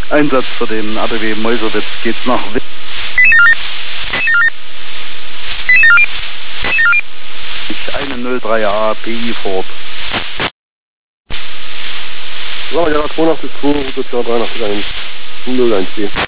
Einsatz für den ADW Meuselwitz geht's nach Witt. Eine 03A PI Ford. So, ja, 282, Route 381, 014.